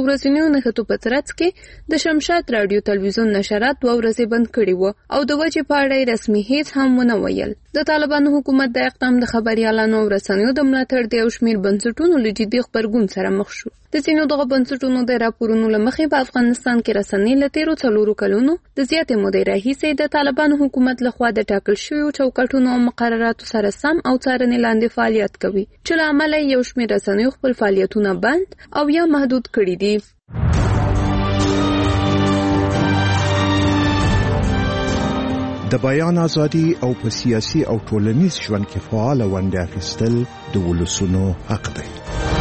ورځنیو نښتو په ترڅ کې د شمشاد رادیو تلویزیون نشرات 2 ورځې بند کړي وو او د وجې په اړه رسمي هیڅ هم ونه ویل. د طالبانو حکومت د اقدام د خبريالانو او رسنیو د ملاتړ د یو شمېر بنسټونو له جدي غبرګون سره مخ شو. د ځینو دغه بنسټونو د راپورونو له مخې په افغانستان کې رسنۍ له تیرو 4 کلونو د زیاتې مودې راهیسې د طالبانو حکومت لخوا د ټاکل شویو چوکاټونو او مقرراتو سره سم او څارنې لاندې فعالیت کوي، چې له امله یو شمېر رسنیو خپل فعالیتونه بند او یا محدود کړي دي. د بیان ازادي او په سیاسي او ټولنیز ژوند کې فعال ونډه اخیستل د ولسونو حق دی.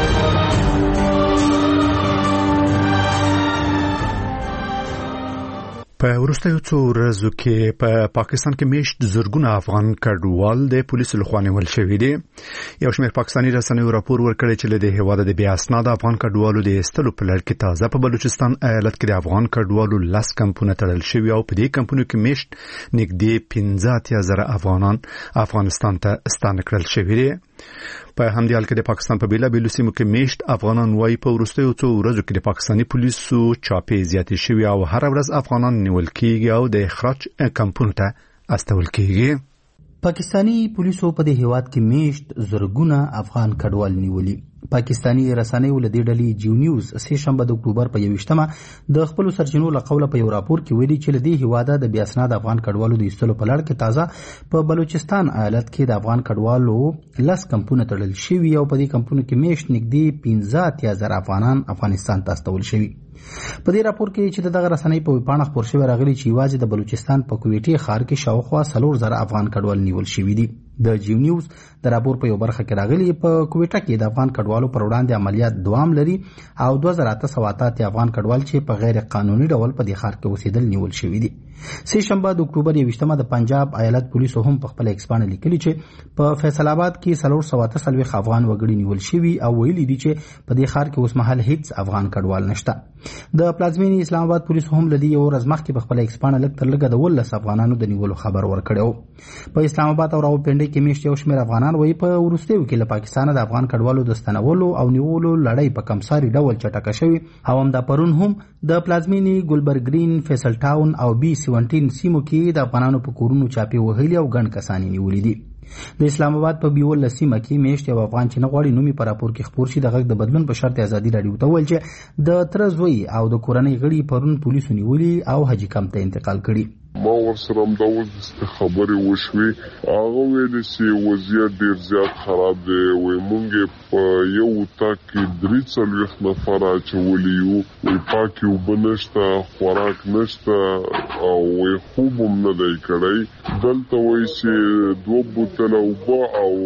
په وروستیو څو ورځو کې په پاکستان کې میشت زرګونه افغان کډوال د پولیسو لخوا نیول شوي دي. یو شمېر پاکستاني رسنیو راپور ورکړی چې له هیواده د بې اسناده افغان کډوالو د ایستلو په لړ کې تازه په بلوچستان ایالت کې د افغان کډوالو 10 کمپونه تړل شوي او په دې کمپونو کې میشت نږدې 15,000 افغانان افغانستان ته ستانه کړل شوي دي. په همدې حال کې د پاکستان په بیلابیلو سیمو کې میشت افغانان وايي په وروستیو څو ورځو کې د پاکستاني پولیسو چاپې زیاتې شوي او هر ورځ افغانان نیول کېږي او د اخراج کمپونو ته استول کېږي. پاکستانی پولیسو په دې هیواد کې میشت زرګونه افغان کډوال نیولي. پاکستانی رسنیو له دې ډلې جیو نیوز سه شنبه د اکتوبر په 21مه د خپل سرچینو له قوله په یو راپور کې ویلي چې له دې هیواده د بې اسناد افغان کډوالو د ایستلو په لړ کې تازه په بلوچستان ایالت کې د افغان کډوالو 10 کمپونه تړل شوي او په دې کمپونو کې میشت نږدې 15,000 افغانان افغانستان ته استول شوي. په دې راپور کې چې دغه رسنۍ په ویبپاڼه خپور شوی راغلي چې یوازې د بلوچستان په کویټي ښار کې شاوخوا 4,000 افغان کډوال نیول شوي دي. د جیو نیوز د راپور په یو برخه کې راغلي په کویټه کې د افغان کډوالو پر وړاندې عملیات دوام لري او 2888 افغان کډوال چې په غیر قانوني ډول په دې ښار کې اوسېدل نیول شوي دي. سه شنبه د اکتوبر 21مه د پنجاب ایالت پولیسو هم په خپل ایکس باندې لیکلي چې په فیصل آباد کې 448 افغان وګړي نیول شوي او ویلي دي چې په دې ښار کې اوس مهال هیڅ افغان کډوال نشته. د پلازمینې اسلام آباد پولیسو هم لدی یو ورځ مخکې په خپل ایکس باندې لږ تر لږه د 19 افغانانو د نیولو خبر ورکړی. په اسلام آباد او راولپنډي کې میشت یو شمېر افغانان وایي په وروستیو کې له پاکستان د افغان کډوالو د ستنولو او نیولو لړۍ په کمساري ډول چټکه شوې او همدا پرون هم د پلازمینې ګلبرګرین، فیصل ټاون او بي 17 سیمو کې د افغانانو په کورونو چاپې وهلي او ګڼ کسان نیولي دي. د اسلام آباد په بیول سیمه کې میشت یو افغان چې نه غواړي نومي په راپور کې خپور شي د غږ د بدلون په شرط ازادي راډیو ته ویل چې د ترزوی او د کورنۍ غړي پرون پولیسو نیولي او حاجی کمپ ته انتقال کړي. ما ورسره همداسې خبرې وشوې. هغه ویلې چې وضعیت ډېر زیات خراب دی. وایي موږ په یو اتاق کې 43 نفر اچولي یو. وایي پاکې اوبه نشته، خوراک نشته او وایي خوب هم نه دی کړی. دلته وایي چې 2 بوتله اوبه او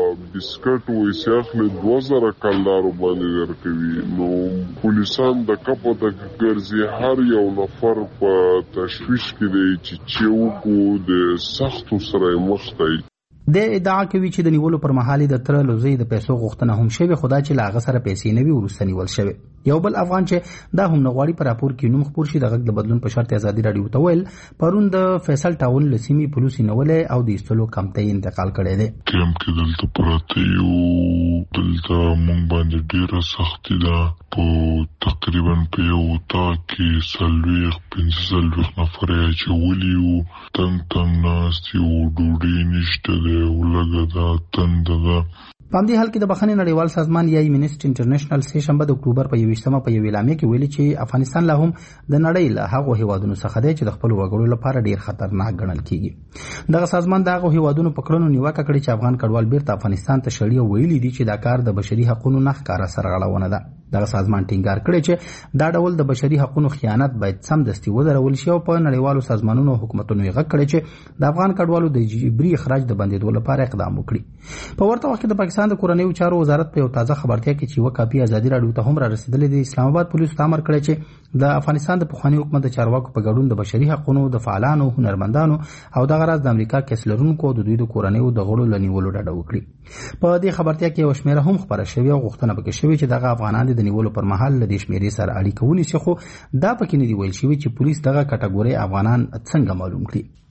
بسکټ وایي چې اخلي 2000 کلدارو باندې ورکوي. نو پولیسان د کپو د ګرځي هر یو نفر په تشویش کې دی چې وکړو د سختو سره مخ دی. د ادعا کوي چې د نیولو پر مهال د تر لوزي د پیسو غوښتنه هم شوی، خدا چې لاغه سره پیسې نه وي ورسته نیول شوی. یو بل افغان چې دا هم نغواړي په راپور کې نوم خپور شي د غږ د بدلون په شرط ازادي راډیو ته ویل پرون د فیصل ټاون لسیمي پولیسو نیولې او د ایستلو کمپ ته انتقال کړی دی. کیمپ کې دلته پراته یو دلته مونږ باندې ډیره سختي ده. په تقریبا په یو اتاق کې 15 نفر اچولي وو. تنګ ناست یو، ډوډۍ نشته دی او لږه ده تنده ده. په همدې حال کې د بخښنې نړیوال سازمان یا امنیسټي انټرنیشنل سه شنبه د اکتوبر په 21مه په یو اعلامیه کې ویلي چې افغانستان لا هم د نړۍ له هغو هیوادونو څخه دی چې د خپل وګړو لپاره ډیر خطرناک ګڼل کیږي. دغه سازمان د هغو هیوادونو په کړنو نیوکه کړې چې افغان کډوال بیرته افغانستان ته شړي او ویلي دي چې دا کار د بشري حقوقو نه ښکاره سرغړونه ده. دغه سازمان ټینګار کړی چې دا ډول د بشري حقوقو خیانت باید سمدستي ودرول شي او په نړیوالو سازمانونو او حکومتونو یې غږ کړی چې د افغان کډوالو د جبري اخراج د بندیدو لپاره اقدام وکړي. په ورته وخت کې د پاکستان د کورنیو چارو وزارت په یو تازه خبرتیا کې چې یو کاپي ازادي راډیو ته هم را رسیدلې د اسلام آباد پولیسو ته امر کړی چې د افغانستان د پخوانی حکومت د چارواکو په ګډون د بشري حقوقو د فعالانو، هنرمندانو او دغه راز د امریکا کیسلرونکو د دوی د کورنیو د غړو لنیولو ډډه وکړي. په دې خبرتیا کې یو شمیره هم خبره شوې او غوښتنه پکې شوې چې دغه افغانان د نیولو پر مهال له دې شمیرې سره اړیکه ونیسي، خو دا پکې نه دی ویل شوی چې پولیس دغه کټګوري افغانان څنګه معلوم کړي.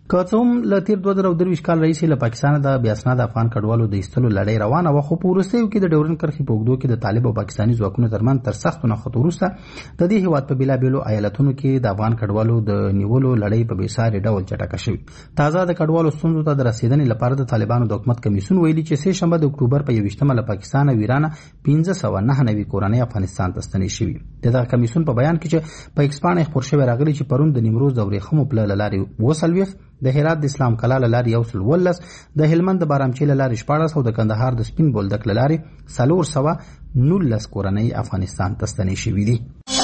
کوم لتیر 2023 کال رئیس له پاکستان د بیاسناد افغان کډوالو د ایستلو لړۍ روانه و، خو په وروستیو کې د ډیورن کرخي په اوږدو کې د طالب او پاکستاني ځواکونو ترمن تر سختو نښتو وروسته د دې هیواد په بیلابیلو ایالتونو کې د افغان کډوالو د نیولو لړۍ په بېساري ډول چټکه شوې. تازه د کډوالو ستونزو ته د رسیدنې لپاره د طالبانو د حکومت کمیسیون ویلي چې سه شنبه د اکتوبر په 21 له پاکستان او ایران 1599 کورنۍ افغانستان ته ستنې شوې. دغه کمیسیون په بیان کې چې په ایکسپان خبر شوی راغلی چې پرون د نیمروز د ورېخمو پله لارې وسلويخ، د هرات د اسلام کلا لارې یو سل ولس، د هلمند د بارامچی لارې 14 او د کندهار د سپین بولدک لارې 419 کورنۍ افغانستان ته ستنې شوې دي.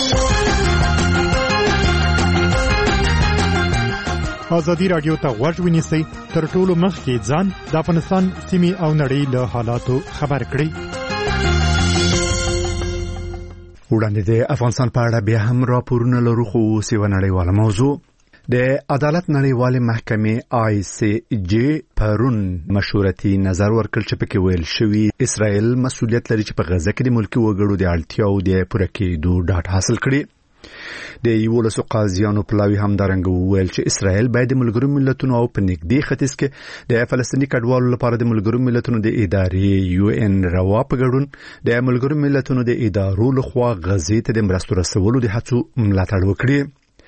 ازادي رادیو ته غوږ ونیسئ، تر ټولو مخکې ځان د افغانستان سیمې او نړۍ له حالاتو خبر کړئ. وړاندې د افغانستان په اړه بیا هم راپورونه لرو، خو اوس یوه نړیواله موضوع. د عدالت نړیوالې محکمې ICJ پرون مشورتي نظر ورکړ چې پکې ویل شوی اسرائیل مسؤلیت لري چې په غزه کې د ملکي وګړو د اړتیاو د پوره کېدو ډاډ حاصل کړي. د 11 قاضیانو پلاوی همدارنګه وویل چې اسرائیل باید د ملګرو ملتونو او په نږدې ختیځ کې د فلسطیني کډوالو لپاره د ملګرو ملتونو د ادارې UN روا په ګډون د ملګرو ملتونو د ادارو لخوا غزې ته د مرستو رسولو د هڅو ملاتړ وکړي.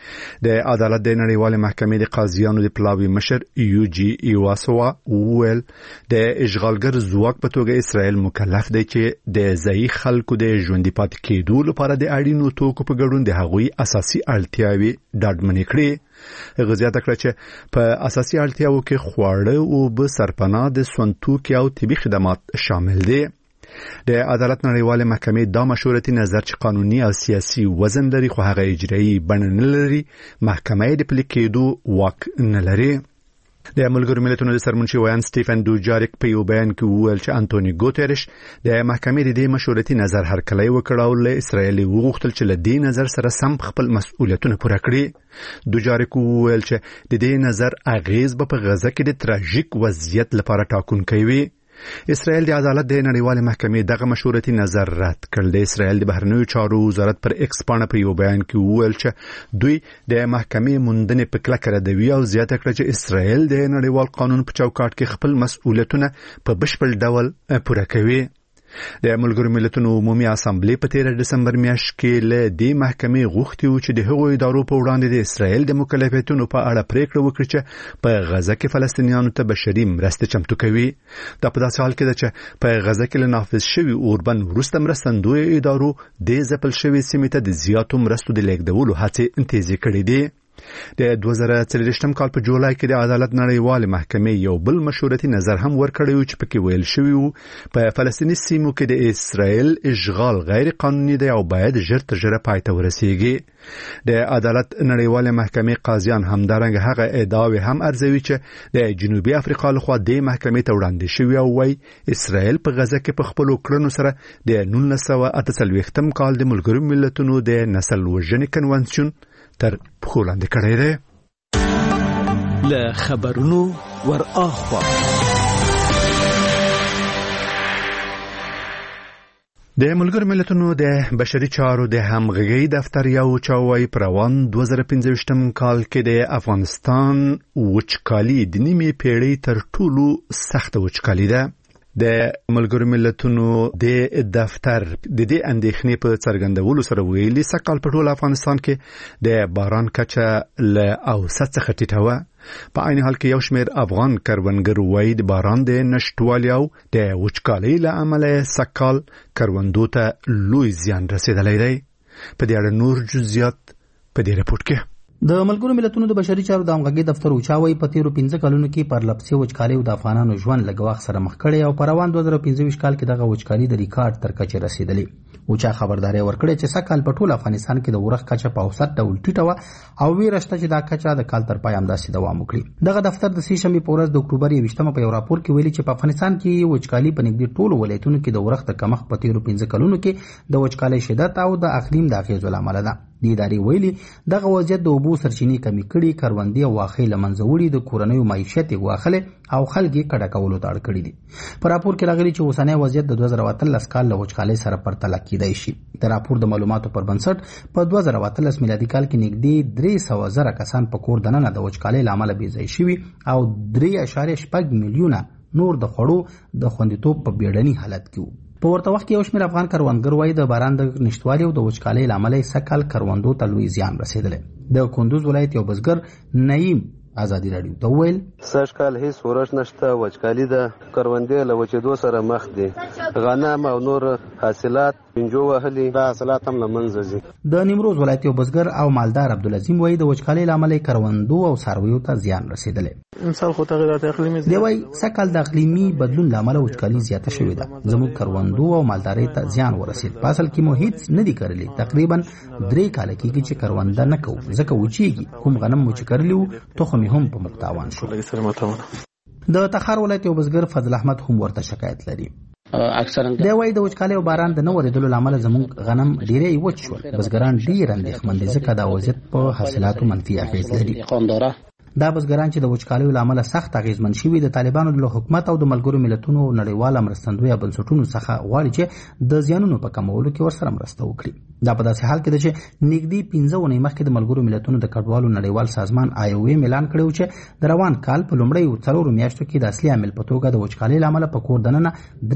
د عدالت د نړیوالې محکمې د قاضیانو د پلاوی مشر UG ایواسوا وویل د اشغالګر ځواک په توګه اسرائیل مکلف دی چې د ځایي خلکو د ژوندي پاتې کېدو لپاره د اړینو توکو په ګډون د هغوی اساسي اړتیاوې ډاډمنې کړي. غزیات کړه چې په اساسي اړتیاوو کې خواړه او به سرپناه د سون توکي او طبي خدمات شامل دي. د عدالت نړیوالې محکمې دا مشورتي نظر چې قانوني او سیاسي وزن لري خو هغه اجرایي بڼه نه لري، محکمې د پلي کېدو واک نه لري. د ملګرو ملتونو د سرمنشي ویان سټیفن دوجاریک په یو بیان کې وویل چې انټونی ګوتریش د محکمې د دې مشورتي نظر هرکلی وکړ او له اسرائیل وغوښتل چې له دې نظر سره سم خپل مسؤلیتونه پوره کړي. دوجاریک وویل چې د دې نظر اغیز په غزه کې د تراژیک وضعیت لپاره ټاکونکی وي. اسرائیل د عدالت د نړیوالې محکمې دغه مشورتي نظر رد کړ. د اسرائیل د بهرنیو چارو وزارت پر ایکس پاڼه په یو بیان کې وویل چې دوی د محکمې موندنې په کلکه ردوي او زیاته کړه چې اسرائیل د نړیوال قانون په چوکاټ کې خپل مسؤلیتونه په بشپړ ډول پوره کوي. د ملګرو ملتونو عمومي اسامبلې په 13 دسمبر میاشت کې له دې محکمې غوښتي و چې د هغو ادارو په وړاندې د اسرائیل د مکلفیتونو په اړه پریکړه وکړي چې په غزه کې فلسطینیانو ته بشري مرستې چمتو کوي. دا په داسې حال کې ده چې په غزه کې له نافذ شوي اوربند وروسته مرستندوی ادارو د ځپل شوي سیمې ته د زیاتو مرستو د لیږدولو هڅې تیزې کړې دي. د 2023 کال په جولای کې د عدالت نړیوالې محکمې یو بل مشورتي نظر هم ورکړی و چې پکې ویل شوی و په فلسطیني سیمو کې د اسرائیل اشغال غیر قانوني دی او باید ژر تر ژره پای ته ورسیږي. د عدالت نړیوالې محکمې قاضیان همدارنګه هغه ادعاوې هم ارزوي چې د جنوبي افریقا لخوا د محکمې ته وړاندې شوی او وايي اسرائیل په غزه کې په خپلو کړنو سره د 1948 کال د ملګرو ملتونو د نسل وژنې کنوانسیون تر پخو لاندې کړی دی. له خبرونو ور اخوا د ملګرو ملتونو د بشري چارو د همغږي دفتر یو چاوي پروان 2015 کال کې د افغانستان وچکالي د نیمه پیړۍ تر ټولو سخت وچکالي ده. د ملګرو ملتونو د دفتر د دې اندېښنې په څرګندولو سره ویلي سکهال په ټول افغانستان کې د باران کچه له اوسط څخه ټیټه وه. په عین حال کې یو شمېر افغان کروندګر وایي د باران د نشټوالي او د وچکالۍ له امله سکهال کروندو ته لوی زیان رسېدلی دی. په دې اړه نور جزئیات په دې رپورټ کې. د ملګرو ملتونو د بشري چارو د همغږي دفتر اوچاوي په تیرو 15 کلونو کې پر لپسې وچکالي او د افغانانو ژوند له ګواښ سره مخ کړي او په روان 2015 کال کې دغه وچکالي د ریکارډ تر کچې رسیدلې. اوچا خبرداري ورکړې چې سکهال په ټول افغانستان کې د ورخ کچه په اوسط ډول ټیټه وه او ویره شته چې دا کچه د کال تر پای همداسې دوام وکړي. دغه دفتر د سې شنبې په ورځ د اکتوبر 21 په یو راپور کې ویلي چې په افغانستان کې وچکالي په نږدې ټولو ولایتونو کې د ورخ د کمښت په تیرو 15 کلونو کې د وچکالۍ شدت او د اقلیم د اغیزو له امله ده. د ادارې ویلي دغه وضعیت د اوبو سرچینې کمې کړي، کروندې او واښې له منځه وړي، د کورنیو معیشت یې ګواښلی او خلک یې کډه کولو ته اړ کړي دي. په راپور کې راغلي چې اوسنی وضعیت د 2013 کال له وچکالۍ سره پرتله کیدای شي. د راپور د معلوماتو پر بنسټ په 2013 میلادي کال کې نږدې 300,000 کسان په کور دننه د وچکالۍ له امله بېځایه شوي او 3.6 میلیونه نور د خوړو د خوندیتوب په بیړني حالت کې وو. په ورته وخت کې یو شمېر افغان کروندګر وایي د باران د نشتوالي او د وچکالۍ له امله یې سږکال کروندو ته لوی زیان رسېدلی. د کندوز ولایت یو بزګر نعیم ازادي راډیو ته وویل سږکال هیڅ ورش نشته، وچکالي ده، کروندې له وچېدو سره مخ دي، غنم او نور حاصلات پنجو وهلي، دا حاصلات هم له منځه ځي. د نیمروز ولایت یو بزګر او مالدار عبدالعظیم وایي د وچکالۍ له امله کروندو او څارویو ته زیان رسېدلی. مثال خو تغیرات اقلیمي دی وایي سږکال د اقلیمي بدلون له امله وچکالي زیاته شوې ده، زموږ کروندو او مالدارۍ ته زیان ورسېد. په اصل کې مو هیڅ نه دي کرلي، تقریبا 3 کاله کېږي چې کرونده نه کوو ځکه وچېږي، کوم غنم مو چې کرلي وو تخم هم په موږ تاوان شو. د تخار ولایت یو بزګر فضل احمد هم ورته شکایت لري. دی وایي د وچکالۍ او باران د نه ورېدلو له امله زموږ غنم ډېری وچ شول. بزګران ډېر اندېښمن دي ځکه دا وضعیت په حاصلاتو منفي اغېز لري. دا بزګران چې د وچکالیو له امله سخت اغېزمن شوي د طالبانو له حکومت او د ملګرو ملتونو نړیواله مرستندویه بنسټونو څخه غواړي چې د زیانونو په کمولو کې ورسره مرسته وکړي. دا په داسې حال کې ده چې نږدې 15 اونۍ مخکې د ملګرو ملتونو د کډوالو نړیوال سازمان IOM اعلان کړی و چې د روان کال په لومړیو 4 میاشتو کې د اصلي عامل په توګه د وچکالۍ له امله په کور دننه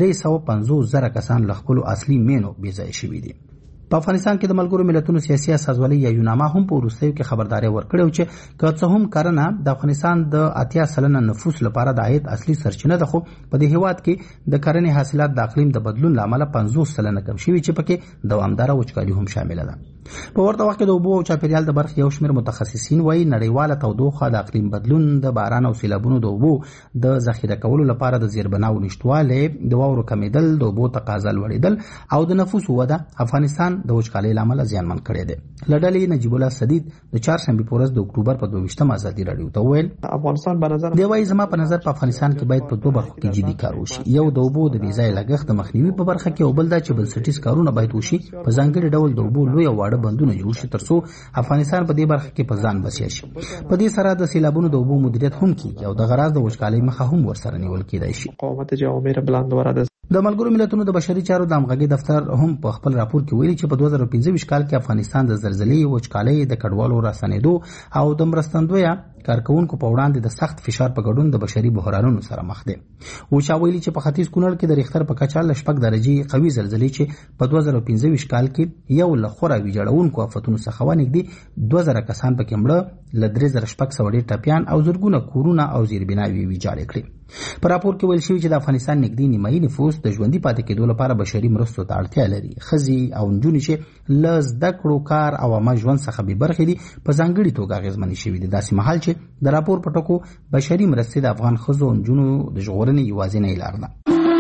350,000 کسان له خپلو اصلي مینو بېځایه شوي دي. په افغانستان کې د ملګرو ملتونو سیاسي اساسوالۍ یا یوناما هم په وروستیو کې خبرداری ورکړې و چې که څه هم کرنه د افغانستان د 80% نفوس لپاره د عاید اصلي سرچینه ده، خو په دې هیواد کې د کرنې حاصلات د اقلیم د بدلون له امله 50% کم شوي چې پکې دوامداره وچکالي هم شامله ده. په ورته وخت کې د اوبو او چاپیریال د برخې یو شمېر متخصصین وایي نړیواله تودوخه، د اقلیم بدلون، د باران او سیلابونو د اوبو د ذخیره کولو لپاره د زیربناو نشتوالی، د واورو کمیدل، د اوبو تقاضا لوړېدل او د نفوس وده افغانستان د وچکالۍ له امله زیانمن کړی دی. له ډلې نجیب الله صدیق د چهارشنبې په ورځ د اکتوبر په 22 ازادي راډیو ته وویل افغانستان په نظر دی وایي زما په نظر په افغانستان کې باید په 2 برخو کې جدي کار وشي. یو د اوبو د بېځایه لګښت د مخنیوي په برخه کې او بل دا چې بنسټیز کارونه باید وشي. په ځانګړي ډول د اوبو لوی او واړه بندونه جوړ شي ترڅو افغانستان په دې برخه کې په ځان بسیا شي. په دې سره د سیلابونو د اوبو مدیریت هم کیږي او د غراض د وچکالۍ مخه هم ورسره نیول کېدای شي. قومت جوامع بلندوره د ملګرو ملتونو د بشري چارو د همغږۍ دفتر هم په خپل راپور کې ویلي چې په 2015 کال کې افغانستان د زلزلې، وچکالۍ، د کډوالو راستنېدو او د مرستندویه کارکونکو په وړاندې د سخت فشار په ګډون د بشري بحرانونو سره مخ دی. وچا ویلي چې په ختیځ کونړ کې د ریختر په کچه له 6 درجې قوي زلزلې چې په 2015 کال کې یو له خورا ویجاړونکو آفتونو څخه ونږدې 2000 کسان پکې مړه، له 3600 ډېر ټپیان او زرګونه کورونه او زیربناوې ویجاړې کړې. په راپور کې ویل شوي چې د افغانستان نږدې نیمایي نفوس د ژوندي پاتې کېدو لپاره بشري مرستو ته اړتیا لري. ښځې او نجونې چې له زده کړو، کار او عامه ژوند څخه بې برخې دي په ځانګړي توګه اغېزمنې شوي دي. داسې مهال چې د راپور په ټکو بشري مرستې د افغان ښځو او نجونو د ژغورنې یوازینۍ لار ده.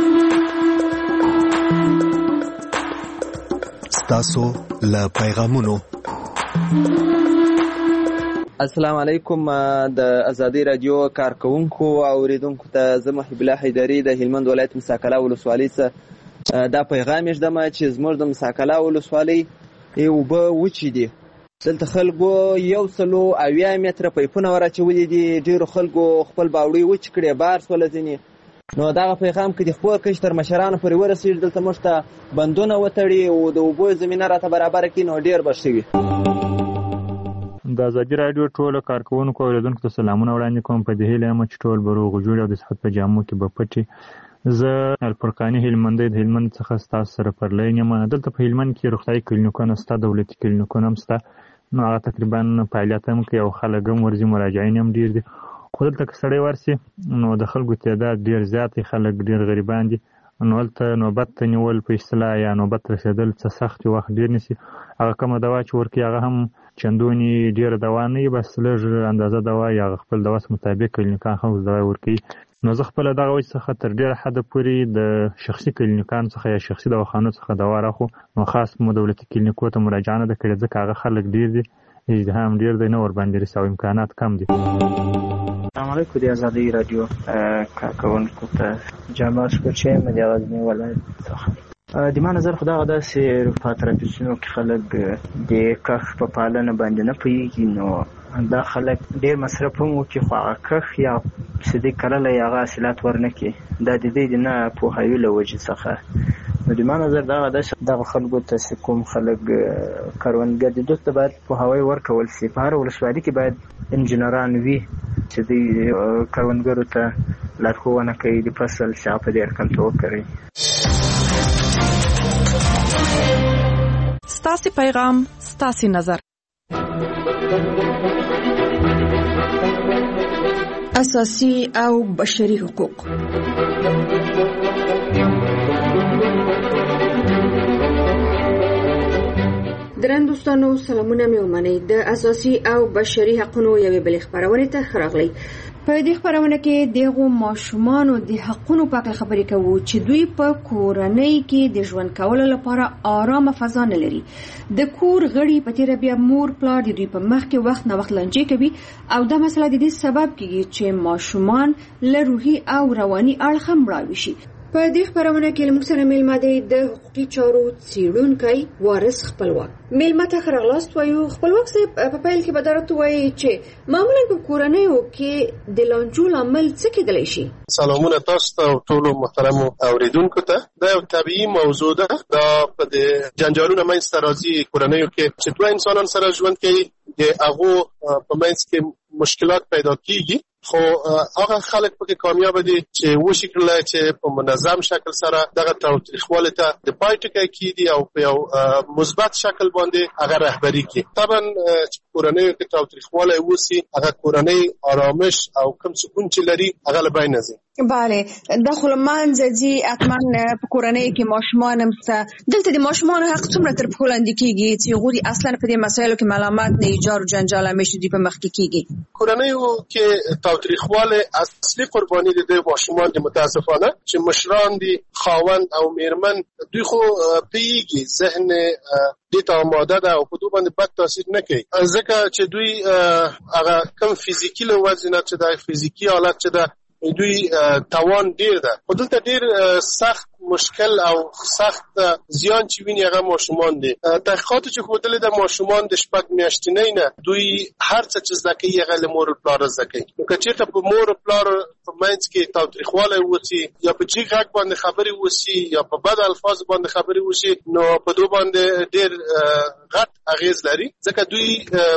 ستاسو له پیغامونو. السلام علیکم. د ازادي رادیو کارکونکو او اوریدونکو ته زه محب الله حیدري د هلمند ولایت مساکله ولسوالۍ څخه دا پیغام یږدم چې زموږ د مساکله ولسوالۍ اوبه وچې دي. دلته خلکو 170 متره پایپونه ورچولي دي. ډېرو خلکو خپل باوړۍ وچې کړې، بار سوله ځینې. نو دغه پیغام که د خپور کش تر مشرانو پورې ورسېږي، دلته موږ ته بندونه وتړي او د اوبو زمینه راته برابره کړي، نو ډېر به ښه وي. د ازادي راډیو ټولو کارکوونکو او اوریدونکو ته سلامونه وړاندې کوم. په دې هیله یم چې ټول به روغ جوړ او د صحت په جامو کې به پټي. زه الفرقاني هلمندی د هلمند څخه ستاسو سره پر لاین یم. دلته په هلمند کې روغتیایي کلینیکونه شته، دولتي کلینیکونه هم شته. نو هغه تقریبا فعالیت هم کوي او خلک هم ورځي، مراجعین هم ډېر دي. خو دلته که سړی ورسي نو د خلکو تعداد ډېر زیات دی، خلک ډېر غریبان دي. نو هلته نوبت ته نیول په اصطلاح یا نوبت رسېدل څه سخت وخت ډېر نیسي. هغه کومه دوا چې ورکوي هغه هم چندونې ډېره دوا نه وي، بس لږ اندازه دوا یا خپل د وس مطابق کلینیکان خلکو دوا ورکوي. نو زه خپله دغه وجې څخه تر ډېره حده پورې د شخصي کلینیکانو څخه یا شخصي دواخانو څخه دوا راخو. نو خاص مو دولتي کلینیکو ته مراجعه نه ده کړې ځکه هغه خلک ډېر دي، ازدحام ډېر دی، نه ورباندې رسي او امکانات کم دي. السلام علیکم. د ازادي راډیو کارکوونکو ته جامع سپورچی یم د غزني ولایت څخه. د ما نظر خدا غدا سي پاتراتسونو کې خلک د کخ په پالنه باندې نه پوهیږي، نو دا خلک ډیر مصرف هم وکړي خو هغه کخ یا سدي کړل یا هغه حاصلات ورنکړي، دا د دې نه پوهاوي له وجې څخه. نو د ما نظر دا غدا دغه خلکو ته کوم خلک کروندګر دي دوی ته باید پوهاوی ورکول شي. په هر ولسوالۍ کې باید انجنیران وي چې د کروندګرو ته لارښوونه کوي د فصل څخه په ډیر کنټرول کوي. ستاسي پیغام ستاسي نظر. اساسي او بشري حقوق. درن دوستانو سلامونه مې ومنئ. د اساسي او بشري حقوقو یوې بلې خبرونه ته خراغلی. په دې خبرونه کې دغه ماشومان د حقوقو په اړه خبرې کوو چې دوی په کورنۍ کې د ژوند کولو لپاره آرامه فضا نه لري. د کور غړي په تیر بیا مور پلار د دوی په مخ کې وخت نه وخت لنجې کوي او دا مسله د دې سبب کیږي چې ماشومان له روحي او رواني اړخ مړاوي شي. په دې خبرونه کې موږ سره میلمه دی د حقوقي چارو څېړونکی وارث خپلواک. میلمه ته ښه راغلاست وایو. خپلواک صاحب په پیل کې به درته وایي چې معمولا په کورنیو کې د لانجو لامل څه کېدلی شي؟ سلامونه تاسو ته ټولو محترمو اوریدونکو ته. دا یو طبیعي موضوع ده. دا په د جنجالونو منځته راځي کورنیو کې چې دوه انسانان سره ژوند کوي، د هغو په منځ کې مشکلات پیدا کیږي، خو هغه خلک پکې کامیاب دي چې وشي کړل چې په منظم شکل سره دغه تاوتریخوالی ته د پای ټکی کیدي او په یو مثبت شکل باندې هغه رهبری کوي. طبعا چې کورنۍ کې تاوتریخوالی وسی هغه کورنۍ آرامش او کوم سکون چې لري هغه له بین ځي. بله داخل منځي اتمن په کورنۍ کې ماشومان هم څه دلته د ماشومان حق څومره تر په لاندې کیږي چې غوړي اصلا په دې مسایلو کې ملامت نه ایجار او جنجال همیشه دی په مخ کې کیږي. کورنۍ کې تاوتریخوالی اصلي قرباني دي ماشومان دي، متاسفانه چې مشران دي خاوند او میرمن دوی خو پیږي ذهن دې ته آماده ده او په دوی باندې بد تاثیر نه کوي، ځکه چې دوی هغه کم فزیکي له وجې نه چې د فزیکي حالت چې ده دوی توان ډیر ده، خو دلته ډیر سخت مشکل او سخت زیان چې ویني هغه ماشومان دي. تحقیقات چې ښودلې ده ماشومان د شپږ میاشتنۍ نه دوی هر څه چې زده کوي هغه له مور او پلار زده کوي. نو که چېرته په مور او پلار په منځ کې تاوتریخوالی وسي یا په جګ غږ باندې خبرې وسي یا په بد الفاظ باندې خبرې وسي، نو په دوی باندې ډیر غټ اغیز لري، ځکه دوی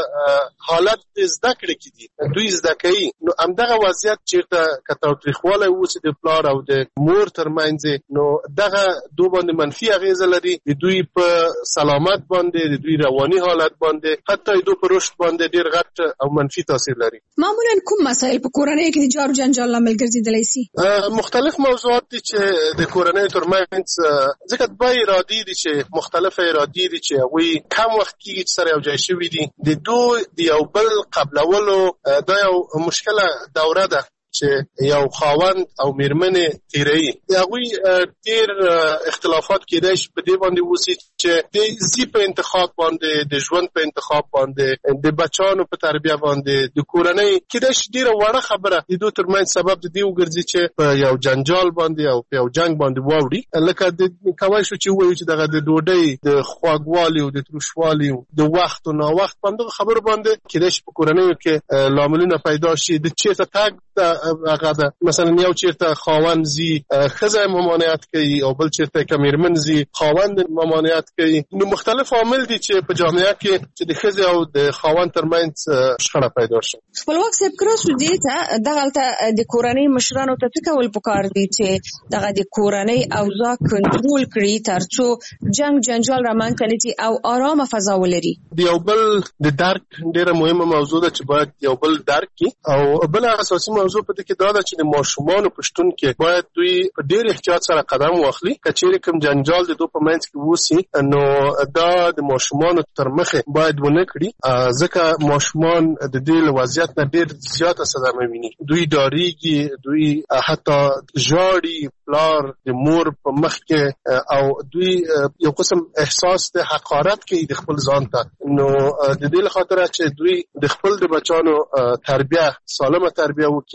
په حالت زده کړې کې دي، دوی زده کوي. نو همدغه وضعیت چېرته که تاوتریخوالی وسي د پلار او د مور ترمنځ، نو دغه دوی باندې منفي اغیز لري، د دوی په سلامت باندې، د دوی رواني حالت باندې، حتی دوی په رشد باندې ډیر غټ او منفي تاثیر لري. معمولا کوم مسایل په کورنۍ کې د جار و جنجال لامل ګرځیدلی سي؟ مختلف موضوعات دي چې د کورنۍ ترمنځ ځکه دوه ارادې دي چې مختلف ارادې دي چې هغوی کم وخت کېږي چې سره یو ځای شوي دي، د دوی د یو بل قبلولو دا یو مشکله دوره ده چې یو خاوند او میرمنې تیروي. د هغوی ډېر اختلافات کېدای شي په دې باندې وسي چې د زی په انتخاب باندې، د ژوند په انتخاب باندې، د بچانو په تربیه باندې، د کورنۍ کېدای شي ډېره وړه خبره د دوی ترمنځ سبب د دې وګرځي چې په یو جنجال باندې او په یو جنګ باندې واوړي. لکه کولی شو چې ووایو چې دغه د ډوډۍ د خواږوالي او د تروشوالي د وخت او ناوخت په همدغه خبرو باندې کېدای شي په کورنیو کې لاملونه پیدا شي. د چېرته تګ هغه ده، مثلا یو چیرته خاوند زی ښځه ممانعت کوي او بل چیرته که میرمن زی خاوند ممانعت کوي. نو مختلف عوامل دي چې په جامعه کې چې د ښځې او د خاوند ترمنځ شخړه پیدا شي. خپلواک صاحب کراسو دې ته دغلته د کورنۍ مشرانو ته څه کول پکار دي چې دغه د کورنۍ اوضاع کنټرول کړي ترڅو جنگ جنجال رامنځته نه شي او آرامه فضا ولري؟ د یو بل د درک ډېره مهمه موضوع ده چې باید یو بل درک کړي. او بل اساسي موضوع په دې کې دا ده چې د ماشومانو په شتون کې باید دوی په ډېر احتیاط سره قدم واخلي. که چیرې کوم جنجال د دوی په منځ کې وسي نو دا د ماشومانو تر مخې باید ونه کړي، ځکه ماشومان د دې له وضعیت نه ډېر زیاته صدمه ویني. دوی ډارېږي، دوی حتی ژاړي، پلار د مور په مخ کې، او دوی یو قسم احساس د حقارت کوي د خپل ځان ته. نو د دې له خاطره چې دوی د خپل د بچانو تربیه سالمه تربیه وکړي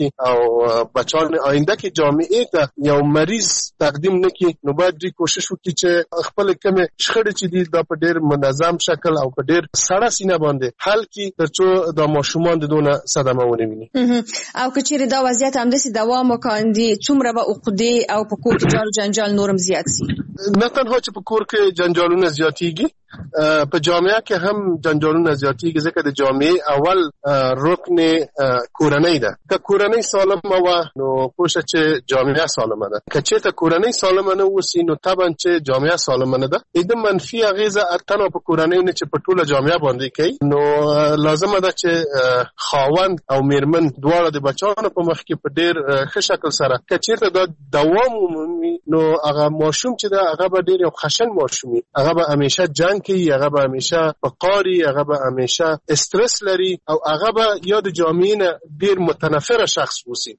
نکړي او بچان آینده کې جامعه ته یو مریض تقدیم نکړي، نو باید دوی کوشش وکړي چې خپل کومه شخړې چې دي دا په ډېر منظم شکل او په ډېر سړه سینه باندې حل کړي ترڅو د ماشومان د دونه صدمه ونه ویني. او که چیرې دا وضعیت همداسې دوام وکړي څومره به عقدې او په کور کې جار جنجال نورم زیات شي؟ نه تنها چې په کور کې جنجالونه زیاتېږي، په جامعه کې هم جنجالونه زیاتېږي، ځکه د جامعه اول رکن کورنۍ ده. که کورنۍ سالمه وه نو پوه چې جامعه سالمه ده. که چېرته کورنۍ سالمه نه اوسي نو طبعا چې جامعه سالمه نه ده. د منفي اغیزه تنها په کورنۍ نه چې په ټوله جامعه باندې کوي، نو لازمه ده چې خاوند او میرمن دواړه د بچانو په مخ کې په ډېر ښه شکل سره که چېرته دا دوام ومومي نو هغه ماشوم چې ده هغه به ډېر یو خشن ماشوم وي، هغه به همیشه جنګ کوي، هغه به همیشه په قاري، هغه به همیشه استرس لري او هغه به یا د جامعې نه ډېر متنفره شخص اوسي.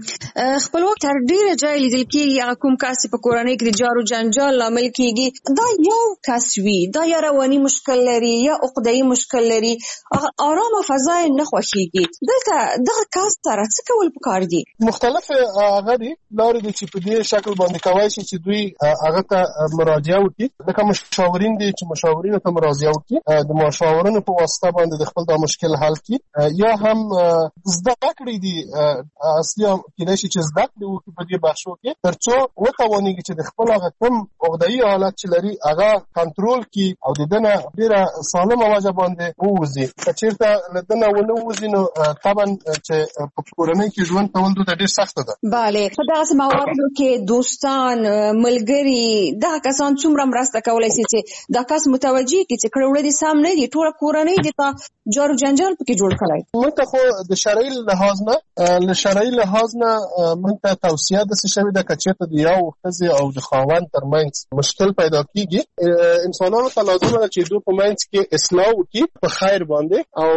خپلواک تر ډېره ځای لیدل کېږي هغه کوم کس په کورنۍ کې د جارو جنجال لامل کېږي دا یو کس وي، دا یا رواني مشکل لري یا عقده‌ای مشکل لري، آرامه فضا یې نه خوښېږي. دلته دغه کس سره څه کول پکار دي؟ مختلف هغه دي لارې دي چې په دې شکل باندې کولی شي چې دوی هغه ته مراجعه وکړي. لکه مشاورین دي چې مشاورینو ته مراجعه وکړي، د مشاورینو په واسطه باندې د خپل دا مشکل حل کړي، یا هم زده کړې دي اصلي کېدای شي چې زده کړې وکړي په دې بحثو کې ترڅو وتوانېږي چې د خپل هغه کوم عقده‌ای حالت چې لري هغه کنټرول کړي او د دنه ډېره سالمه وجه باندې ووځي. که چېرته له دنه ونه ووځي نو طبعا چې په کورنۍ کې ژوند کول دوی ته ډېر سخته ده. بله، په دغسې مواردو کې دوستان، ملګري، دغه کسان څومره مرسته کولی شي چې دا کس متوجه کړي چې کړه دې سم نه دي، ټوله کورنۍ دې ته جارو جنجال پکې جوړ کړی؟ موږ ته خو د شرعي لحاظ نه له شرعي لحاظ نه موږ ته توصیه داسې شوې ده که چېرته د یو ښځې او د خاوند ترمنځ مشکل پیدا کېږي، انسانانو ته لازمه ده چې دوی په منځ کې اصلاح وکړي په خیر باندې، او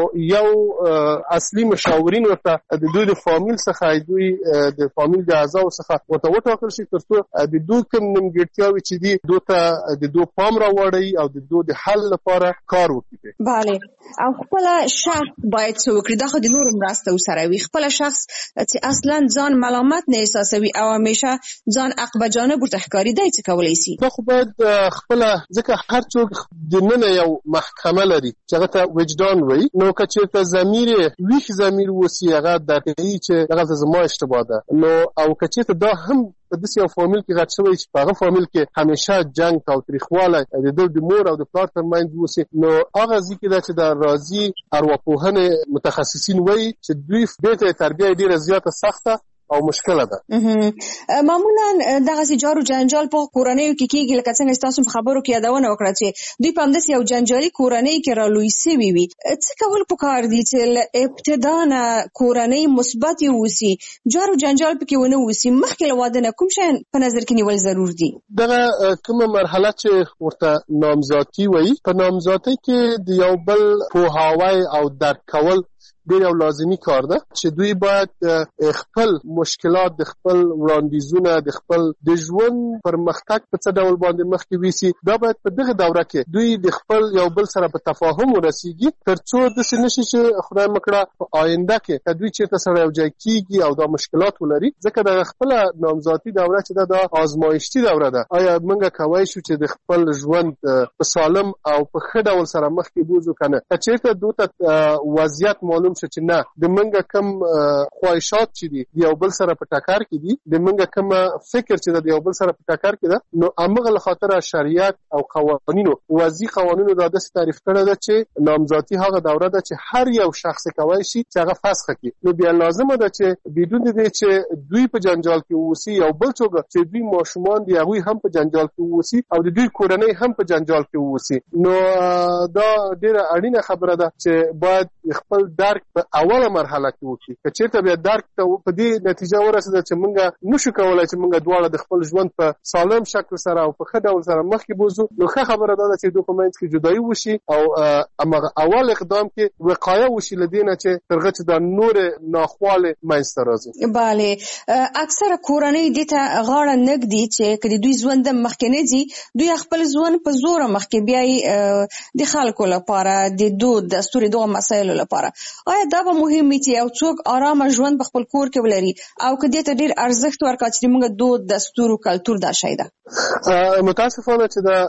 یو اصلي مشاورین ورته د دوی د فامیل څخه دوی د فامیل د اعضاو څخه ورته وټاکل شي ترڅو د دوی کوم نیمګړتیاوې چې دي دوی ته د دوی پام راوړي او د دوی د حل لپاره کار وکړي. بله، او خپل شخص باید څه وکړي؟ دا خو د نورو مرسته ورسره وي. خپل شخص چې اصلا ځان ملامت نه احساسوي او همیشه ځان عقب جانب ورته ښکاري، دی څه کولی شي؟ دا خو باید خپله، ځکه هر څوک دننه یو محکمه لري چې هغه ته وجدان وایي، نو که چېرته ضمیر یې ویښ ضمیر اوسي هغه درک کوي چې دغلته زما اشتباه ده، نو او که چېرته دا هم په داسې یو فامیل کې غټ شوی چې په هغه فامیل کې همیشه جنګ او تریخوالی د دوی د مور او د پلار ترمنځ اوسي، نو هغه ځای کې ده چې د راځي ارواپوهنې متخصصین وایي چې دوی دې ته تربیه ډېره زیاته سخته او مشکله ده. معمولا دغسې جارو جنجال په کورنیو کې کېږي، لکه څنګه ستاسو په خبرو کې یادونه وکړه چې دوی په همداسې یو جنجالي کورنۍ کې رالوی سوي وي. څه کول پکار دي چې له ابتدا نه کورنۍ مثبت اوسي، جارو جنجال پکې ونه اوسي؟ مخکې له واده نه کوم شیان په نظر کې نیول ضرور دي؟ دغه کومه مرحله چې ورته نامزادي وایي، په نامزادۍ کې د یو بل پوهاوی او درک کول ډېر یو لازمي کار ده چې دوی باید خپل مشکلات، د خپل وړاندیزونه، د خپل د ژوند پرمختګ په څه ډول باندې مخکې ویسي، دا باید په دغه دوره کې دوی د خپل یو بل سره په تفاهم ورسیږي ترڅو داسې نشي چې خدای مکړه په آینده کې که دوی چېرته سره یو ځای کېږي او دا مشکلات ولري، ځکه د خپله نامزادي دوره چې ده دا آزمایښتي دوره ده. آیا موږ کولی شو چې د خپل ژوند په سالم او په ښه ډول سره مخکې بوځو که نه؟ که چېرته دوی ته وضعیت معلوم شو چې نه د منګه کم خواهشات چې دي د یو بل سره په ټکر کې دي، د منګه کم فکر چې د یو بل سره په ټکر کې ده، نو همغه له خاطره شریعت او قوانینو وضعي قوانینو دا داسې تعریف کړی ده چې نامزادي هغه دوره ده چې هر یو شخص کولی شي چې هغه فسخ کړي. نو بیا لازمه ده چې بدون دې چې دوی په جنجال کې اوسي یو بل څوک چې دوی ماشومان دي هغوی هم په جنجال کې اوسي او د دوی کورنۍ هم په جنجال کې اوسي، نو دا ډېره اړینه خبره ده چې باید خپل درک په اوله مرحله کې وکړي. که چېرته بیا درک ته په دې نتیجه ورسېده چې موږ نشو کولی چې موږ دواړه د خپل ژوند په سالم شکل سره او په ښه ډول سره مخکې بوځو، نو ښه خبره دا ده چې دوی په منځ کې جدایي وشي او همغه اول اقدام کې وقایه وشي له دې نه چې تر هغه چې دا نورې ناخوالې منځته راځي. بله، اکثره کورنۍ دې ته غاړه نه ږدي چې که د دوی ژوند مخکې نه ځي، دوی خپل ژوند په زوره مخکې بیایي د خلکو لپاره، د دود دستور دغه مسایلو لپاره. آیا دا به مهم وي چې یو څوک آرامه ژوند په خپل کور کې ولري او که دې ته ډېر ارزښت ورکړو چې موږ دود دستور او کلتور دا شی ده؟ متاسفانه چې دا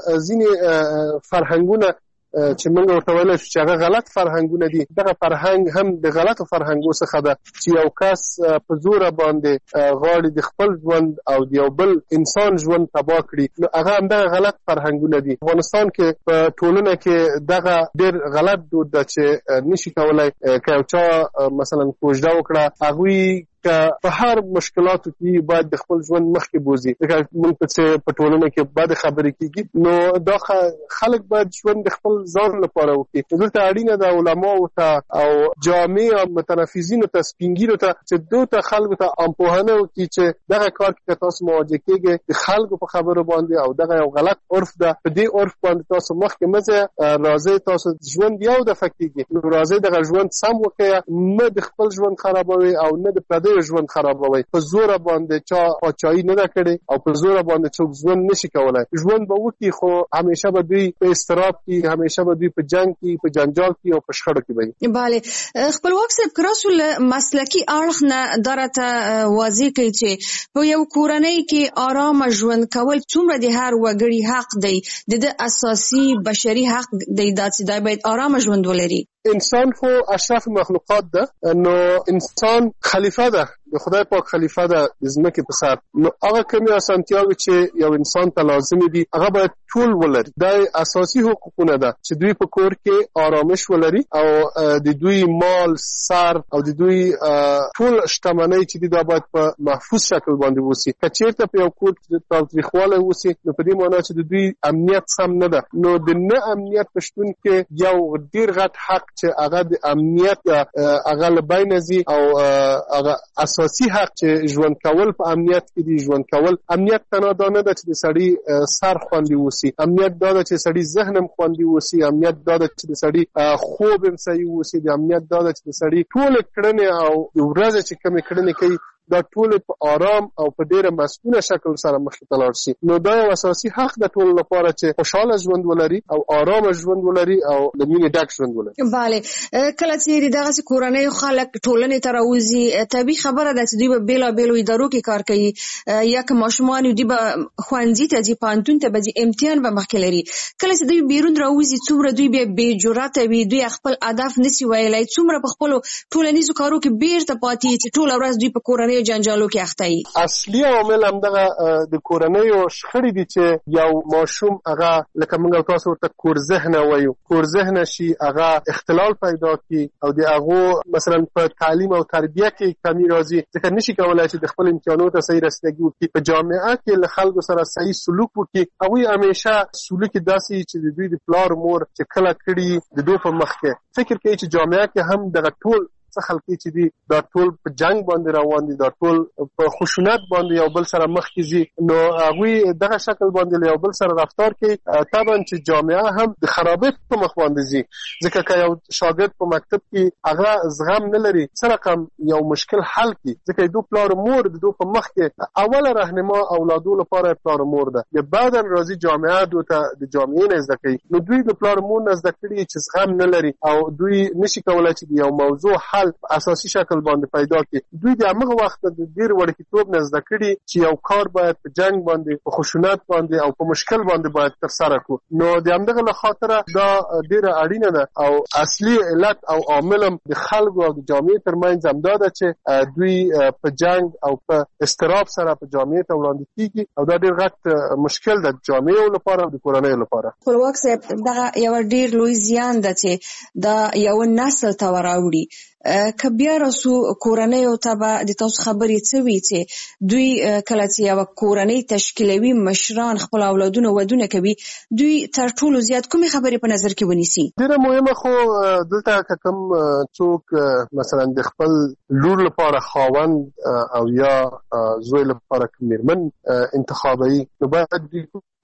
ځینې فرهنګونه چې موږ ورته ویلی شو چې هغه غلط فرهنګونه دي، دغه فرهنګ هم د غلطو فرهنګو څخه ده چې یو کس په زوره باندې غواړي د خپل ژوند او د یو بل انسان ژوند تباه کړي، نو هغه همدغه غلط فرهنګونه دي. افغانستان کې په ټولنه کې دغه ډېر غلط دود ده چې نشي کولی که یو چا مثلا کوژده وکړه هغوی که په هر مشکلاتو کې باید د خپل ژوند مخکې بوزي. ځکه موږ په ټولنه کې بد خبرې کېږي، نو دا خلک باید ژوند د خپل ځان لپاره وکړي. دلته اړینه ده علماو ته او جامع او متنفذینو ته سپینګیرو ته چې دوی ته خلکو ته امپوهنه وکړي چې دغه کار کې تاسو مواجه کېږئ د خلکو په خبرو باندې او دغه یو غلط عرف ده، په دې عرف باندې تاسو مخکې مزه راځئ، تاسو ژوند یو دفعه کېږي، نو راځئ دغه ژوند سم وکړئ، نه د خپل ژوند خرابوي او نه د پردیو ژوند خرابوي. په زوره باندې چا پاچاهي نه ده کړې او په زوره باندې څوک ژوند نشي کولای. ژوند به وکړي خو همیشه به دوی په اضطراب کې، همیشه به دوی په جنگ کې، په جنجال کې او په شخړو کې وي. بله خپلواک صاحب کراسو له مسلکي اړخ نه درته واضح کوي چې په یو کورنۍ کې آرام ژوند کول څومره د هر وګړي حق دی، د اساسي بشري حق دی چې دا باید آرام ژوند ولري. انسان خو اشرف مخلوقات ده، نو انسان خلیفه ده، د خدای پاک خلیفه ده د ځمکې په سر، نو هغه کومې اسانتیاوې چې یو انسان ته لازمي دي هغه باید ټول ولري. دا اساسي حقوقونه ده چې دوی په کور کې آرامش ولري او د دوی مال، سر او د دوی ټول شتمنۍ چې دا باید په محفوظ شکل باندې وسی. که چېرته په یو کور کې تاوتریخوالی وسی نو په دې معنا چې د دوی امنیت سم نه ده، نو د نه امنیت په شتون کې یو ډېر غټ حق چې هغه د امنیت هغه له بینه ځي او هغه اساسي حق چې ژوند کول په امنیت کې دی. ژوند کول امنیت تنها دا نه ده چې د سړي سر خوندي وسی، امنیت دا ده چې سړي ذهن هم خوندي وسی، امنیت دا ده چې د سړي خوب هم صحیح وسی، د امنیت دا ده چې د سړي ټول کړنې او ورځ چې کومې کړنې کوي دا ټول په آرام او په ډیره مسؤله شکل سره مخې ته لاړ شي. نو دا یو اساسي حق د ټول لپاره چې خوشاله ژوند ولري او آرام ژوند ولري او د مینې ډک ژوند ولري. بله کله چې دغه کورنۍ خلک ټولنې ته راوځي، طبیعي خبره ده چې دوی په بیلابیلو ادارو کې کار کوي، یا که ماشومان دوی به ښوونځي ته ځي، پوهنتون ته به ځي، امتحان به مخکې لري. کله چې دوی بیرون راوځي څومره دوی بیا بې جرأته وي، دوی خپل هدف نشي ویلی، څومره په خپلو ټولنیزو کارو کې بیرته پاتې چې ټوله ورځ دوی په کورنۍ جنجالو کې اخته وي. اصلي عامل همدغه د کورنیو شخړې دي چې یو ماشوم هغه لکه موږ تاسو ورته کور ذهنه وایو، کور ذهنه شي، هغه اختلال پیدا کړي او د هغو مثلا په تعلیم او تربیه کې کمی راځي، ځکه نشي کولای چې د خپل امکاناتو ته صحیح رسیدګي وکړي، په جامعه کې له خلکو سره صحیح سلوک وکړي. هغوی همیشه سلوک داسې چې د دوی د پلار مور چې کله کړي د دوی په مخ کې فکر کوي چې جامعه کې هم دغه ټول څه خلک چې دي دا ټول په جنگ باندې روان دي، دا ټول په خشونت باندې یو بل سره مخ کې ځي، نو هغوی دغه شکل باندې یو بل سره رفتار کوي. طبعا چې جامعه هم د خرابېت په مخ باندې ځي، ځکه که یو شاګرد په مکتب کې هغه زغم نه لري څه رقم یو مشکل حل کړي، ځکه دو پلار مور د دو په مخ کې اوله راهنما اولادو لپاره پلار مور ده، د بعد راځي جامعه دوی ته د جامعې نه زده کوي، نو دوی د پلار مور نه زده کړي چې زغم نه لري او دوی نشي کولای چې یو موضوع حل اساسي شکل باندې پیدا کړي. دوی د هغه وخت د ډیر وړکتوب نه زده کړي چې یو کار باید په جنگ باندې، په خشونت باندې او په مشکل باندې باید ترسره کړو. نو د همدغه له خاطره دا ډیره اړینه ده او اصلي علت او عامل د خلکو او د جامعې ترمنځ همدا ده چې دوی په جنگ او په استراب سره په جامعې ته وړاندې کیږي او دا ډیر غټ مشکل ده د جامعې لپاره او د کورنۍ لپاره. خپلواک صاحب دغه یو ډیر لوی زیان ده چې دا یو نسل ته وراوړي. که بیا راسو کورنۍ ته به د تاسو خبرې څه وي چې دوی کله چې یو کورنۍ تشکیلوي، مشران خپل اولادونه ودونه کوي، دوی تر ټولو زیات کومې خبرې په نظر کې ونیسي؟ ډیره مهمه خو دلته که کوم څوک مثلا د خپل لور لپاره خاوند او یا زوی لپاره میرمن انتخابوي، نو باید دوی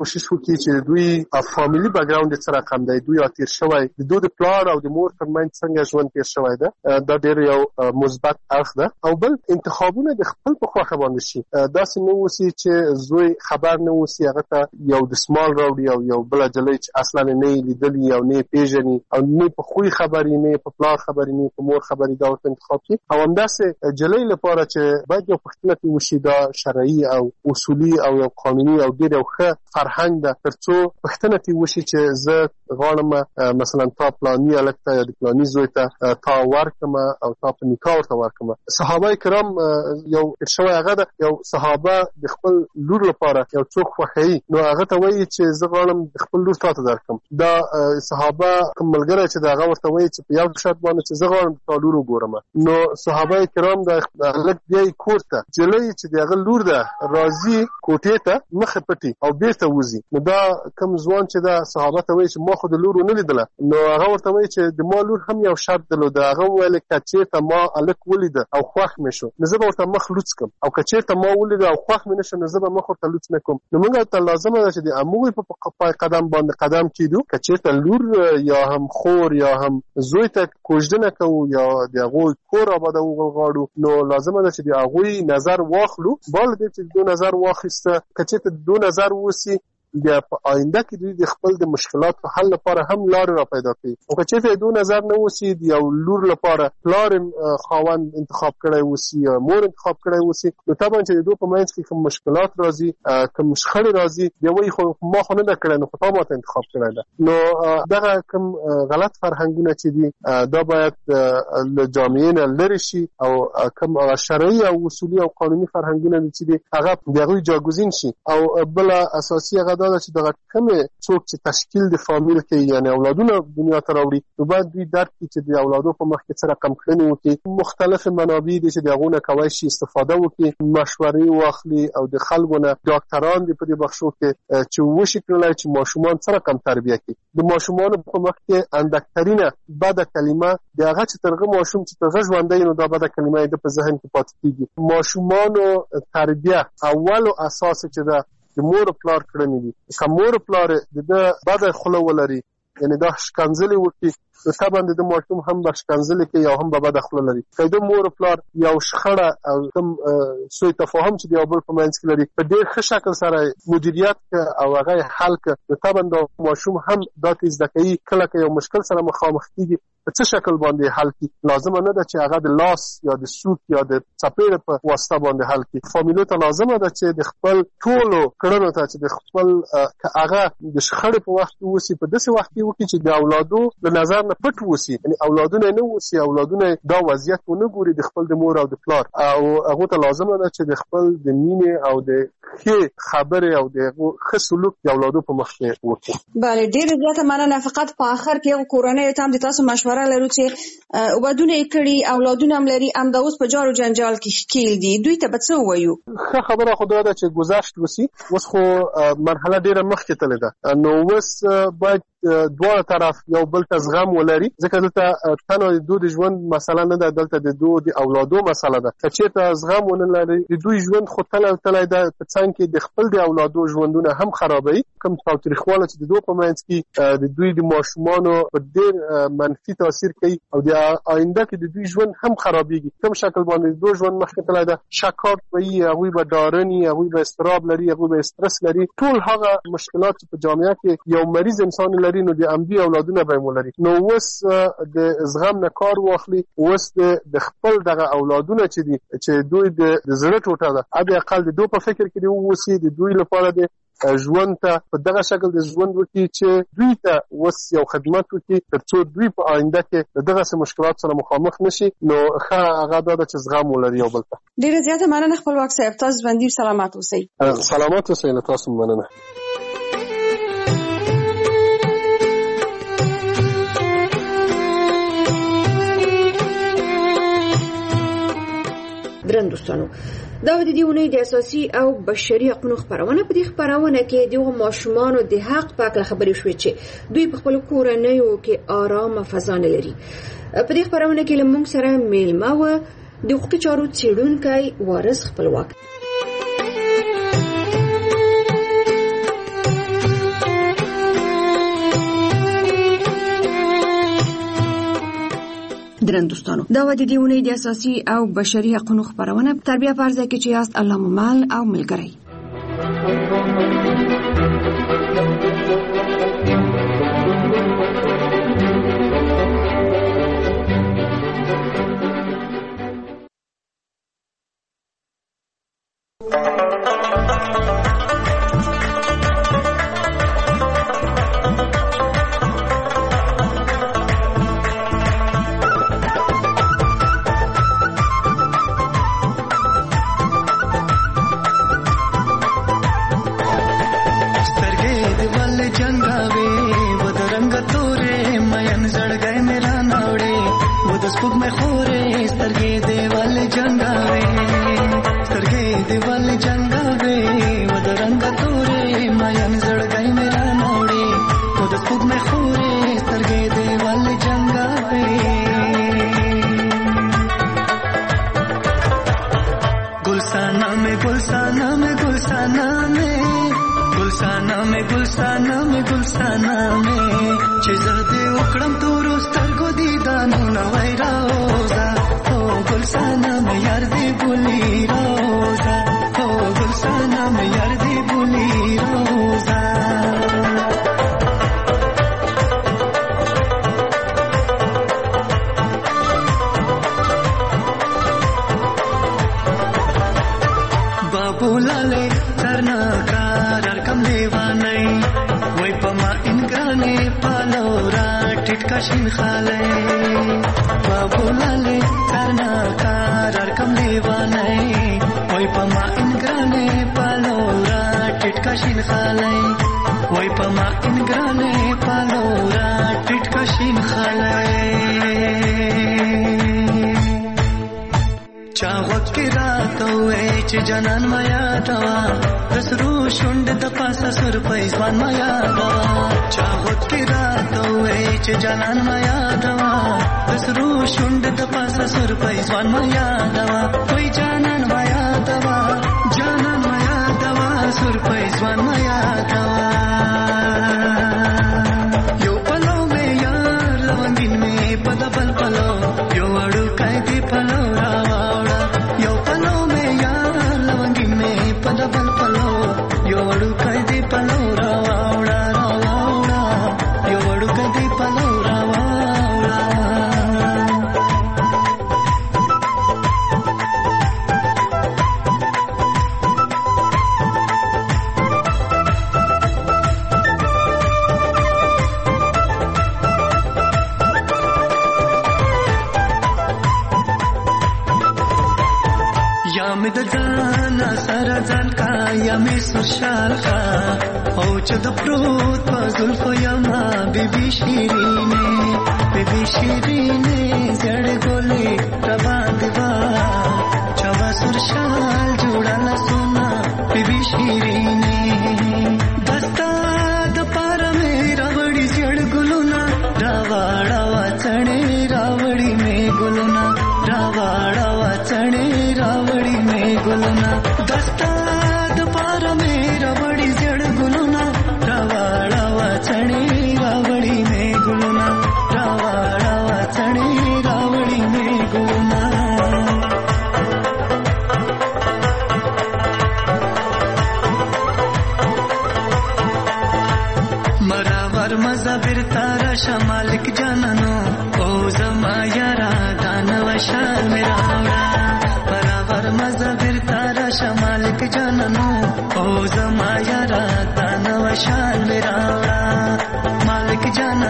کوشش وکړي چې دوی فاميلي بیک ګراوند څه رقم دی، دوی تیر شوی د دوی د پلار او د مور ترمنځ څنګه ژوند تیر شوی ده، دا ډېر یو مثبت اړخ ده. او بل انتخابونه د خپل په خوښه باندې شي، داسې نه وسی چې زوی خبر نه وسی هغه ته یو د سمال راوړي او یو بل جلې چې اصلا نه لیدلی او نه پیژني او نه په خوې خبرې نه په پلار خبرې نه په مور خبرې دا ورته انتخاب کړي. او همداسې جلې لپاره چې باید یو پښتنه کې وشي دا شرعي او اصولي او یو قانوني او ډېر یو ښه فرهنګ ده، ترڅو پښتنه کې وشي چې زه غواړم مثلا تا پلاني هلک ته یا د پلاني زوی ته تا ورکړم او تا په نکاح ورته ورکړم. صحابه کرام یو شوی هغه ده، یو صحابه د خپل لور لپاره یو څوک خوښوي نو هغه ته وایي چې زه غواړم د خپل لور تا ته درکړم. دا صحابه کوم ملګری چې د هغه ورته وایي چې په یو شرط باندې چې زه غواړم تا لور وګورم، نو صحابه کرام د هلک بیایي کور ته، جلۍ چې د هغه لور ده راځي کوټې ته مخې پټي او بیرته وځي. نو دا کوم ځوان چې دا صحابه ته وایي چې ما خو د لور ونه لیدله، نو هغه ورته وایي چې د ما لور هم یو شرط درلود. هغه وویل که چېرته ما هلک ولیده او خوښ مې شو نو زه به ورته مخ لوڅ کړم، او که چېرته ما ولیده او خوښ مې نه شو نو زه به مخ ورته لوڅ نه کوم. نو موږ ته لازمه ده چې د هغوی په پای قدم باندې قدم کېږدو، که چېرته لور یا هم خور یا هم زوی ته کوژدنه کوو یا د هغوی کور آبادو غواړو، نو لازمه ده چې د هغوی نظر واخلو. باید چې د دوی نظر واخیسته، که چېرته د دوی نظر وسی بیا په آینده کې دوی د خپل د مشکلات په حل لپاره هم لارې را پیدا کوي. او که چېرته دوی نظر نه وسی د یو لور لپاره پلار خاوند انتخاب کړی وسی یا مور انتخاب کړی وسی، نو طبعا چې د دوی په منځ کې کوم مشکلات راځي، کوم شخړې راځي، بیا وایي خو ما خو نه ده کړی، نو خو تا ماته انتخاب کړی ده. نو دغه کوم غلط فرهنګونه چې دي دا باید له جامعې نه لرې شي، او کوم شرعي او اصولي او قانوني فرهنګونه چې دي هغه د هغوی جاګوزین شي. او بله اساسي هغه دا چې دغه کومې څوک چې تشکیل د فامیل کې یعنی اولادونه دنیا ته راوړي، نو باید دوی درک کړي چې د اولادو په مخ کې څه رقم کړنې وکړي. مختلف منابع دي چې د هغو نه کولی شي استفاده وکړي، مشورې واخلي، او د خلکو نه ډاکټران دي په دې بخشو کې چې وشي کړلی چې ماشومان څه رقم تربیه کړي. د ماشومانو په مخ کې اندکترینه بده کلمه د هغه چې ترغه ماشوم چې ترغه ژوندی نو دا بده کلمه یې د په ذهن کې پاتې کېږي. ماشومانو تربیه اولو اساس چې ده د مور پلار کړنې دي. که مور پلار د بده خوله ولري یعنی دا شکنځلې وکړي، نو طبعا د ماشوم هم به شکنځلې کوي او هم به بده خوله لري. که د مور پلار یو شخړه او کوم سوء تفاهم چې د یو بل په منځ کې لري په ډېر ښه شکل سره مدیریت او هغه حل کړه، نو طبعا د ماشوم هم دا کې زده کوي کله که یو مشکل سره مخامخ کېږي په څه شکل باندې حل کړي. لازمه نه ده چې هغه د لاس یا د سوک یا د څپېړې په واسطه باندې حل کړي. فامیلو ته لازمه ده چې د خپل ټولو کړنو ته چې د خپل که هغه د شخړې په وخت کې وسي په داسې وخت کې وکړي چې د اولادو له نظر نه پټ وسي، یعنی اولادونه نه وسي، اولادونه دا وضعیت ونه ګوري د خپل د مور او د پلار، او هغو ته لازمه ده چې د خپل د مینې او د ښې خبرې او د ښه سلوک د اولادو په مخ کې وکړي. بله، ډېره زیاته مننه. فقط په آخر کې یو کورنیو ته هم د تاسو مشوره لرو چې ودونه یې کړي، اولادونه هم لري، همدا اوس په جار و جنجال کې ښکېل دي، دوی ته به څه ووایو؟ ښه خبره خو دا ده چې گذشت وسي، اوس خو مرحله ډېره مخکې تللې ده، نو اوس باید دواړه طرف یو بل ته زغم ولري، ځکه دلته تنها د دوی د ژوند مسله نه ده، دلته د دوی د اولادو مسله ده. که چېرته زغم ونه لري د دوی ژوند خو تللی ده په څنګ کې د خپل د اولادو ژوندونه هم خرابوي. کوم تاوتریخواله چې د دوی په منځ کې د دوی د ماشومانو په ډېر منفي تاثیر کوي او د آینده کې د دوی ژوند هم خرابېږي. کوم شکل باندې د دوی ژوند مخکې تللی ده، شکاک به وي، هغوی به ډارني، هغوی به اضطراب لري، هغوی به استرس لري، ټول هغه مشکلات چې په جامعه کې یو مریض انسان لري نو د همدې اولادونه به یې ولري. نو اوس د زغم نه کار واخلي، اوس د خپل دغه اولادونه چې دي چې دوی د زړه ټوټه ده، حد اقل د دوی په فکر کې دې واوسي، د دوی لپاره د ژوند ته په دغه شکل د ژوند وکړي چې دوی ته اوس یو خدمت وکړي ترڅو دوی په آینده کې د دغسې مشکلات سره مخامخ نشي. نو ښه هغه دا ده چې زغم ولري یو بل ته. ډېره زیاته مننه خپلواک صاحب، تاسو ژوندي سلامت اوسئ. سلامت اوسئ، له تاسو مننه. درن دوستانو، دا د دې اونۍ د اساسي او بشري حقوقو خبرونه. په دې خبرونه کې د ماشومانو د حق په اړه خبرې شوې چې دوی په خپل کورنیو کې آرامه فضا نه لري. په دې خبرونه کې موږ سره میلمه و د حقوقي چارو څېړونکی وارث خپلواک. درندوستانو دا و د دې ونې د اساسي او بشري حقوقو خبرونه تربیه فرض کې چې یاست الله مال او ملګری. جنان مایا دوا دسرو شوند د پاسه سر پېزوان مایا دوا چاغت کی رات وې چې جنان مایا دوا دسرو شوند د پاسه سر پېزوان مایا دوا کوئی جنان مایا دوا سر پېزوان مایا دوا یو پلو مې یار لونګین مې پد بل پلو یو اړو کای دی پلو راوړا یو پلو مې پد بل پلو یو وړو کای دی پلو راوړا یو وړو کای دی پلو راوړا یا مې د ځان سره ځان کا یا مې سرشال کا او چې د پروت په زلفو یما بیبي شیرینه زړ ګولې ربا دیوا چوا سرشال جوړاله سونا بیبي شیرینه دستا د پار مې راوړي زړ ګلونا راوړا چړې راوړي مې ګلونا راوړا چړې راوړي مې ګلونا دستا د پار مې راوړي زړ ګلونا راوړا چړې راوړي مې ګلونا راوړا چړې راوړي مې ګلونا مراور مزبر تارا شمالک جانانو او زما یارا دانو شال میرا مراور مزبر تارا شمالک جانانو او زما یارا دانو شال میرا مالک